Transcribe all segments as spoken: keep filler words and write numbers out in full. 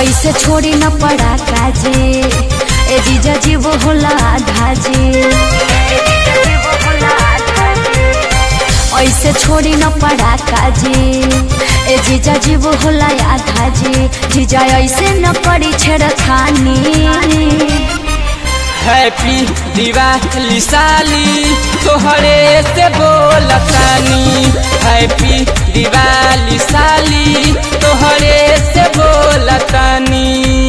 ऐसे छोड़ी न पड़ा काजे ए जीजा जी वो होला आधा जी। ऐसे छोड़ी न पड़ा काजे ए जीजा जी वो होला आधा जी। जीजा ऐसे न पड़ी छेड़खानी। हैप्पी दिवाली साली तोहरे से बोलतानी। हैप्पी दिवाली साली तोहरे से बोलतानी।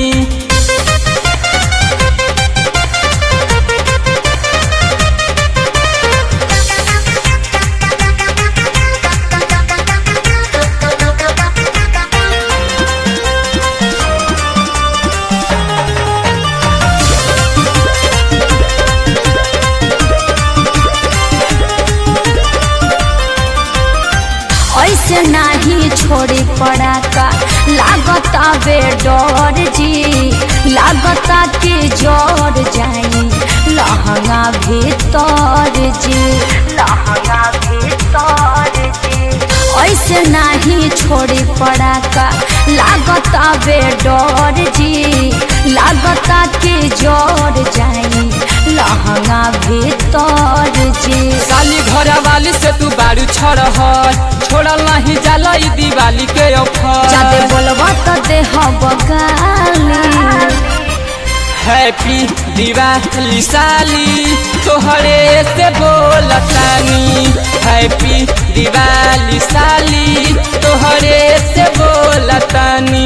ऐसे नहीं छोड़ी पड़ा का लागता बे डर जी। लागता के जोर जाई लहंगा भीतर जी। लहंगा भीतर जी ऐसे नहीं छोड़ी पड़ा का लागता बे डर जी। लागता के जोर जाई लहंगा भीतर जी। साली घर वाली से तू बारू छोड़ छोड़ल नहीं जाला ई दिवाली के ऑफर। जादे बोलबा तो देह बगाली। हैप्पी दिवाली साली तोहरे से बोलतानी। हैप्पी दिवाली साली तोहरे से बोलतानी।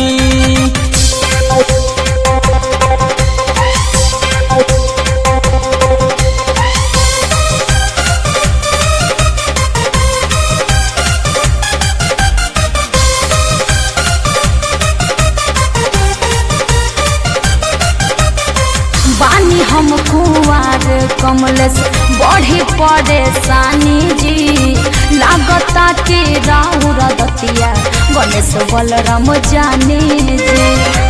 बानी हम कुआर कमलेश बढ़ी परेशानी जी। लागता के राउर दतिया गणेश बलराम जानी जी।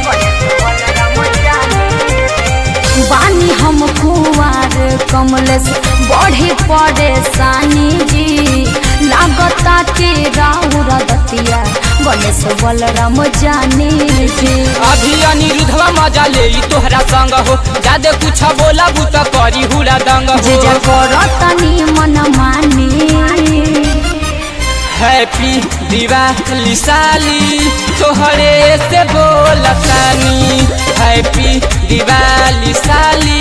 बानी हम कुआर कमलेश बढ़ी परेशानी जी। लागता के राउर दतिया गणेश बलराम जानी जी। अभी अनिरुद्धवा मजा ले तोहरा संग हो। जादे कुछ बोला बुत करी हुड़ा दंग हो। जे करतनी मन मानी। हैप्पी दिवाली साली तोहरे से बोलतानी। हैप्पी दिवाली साली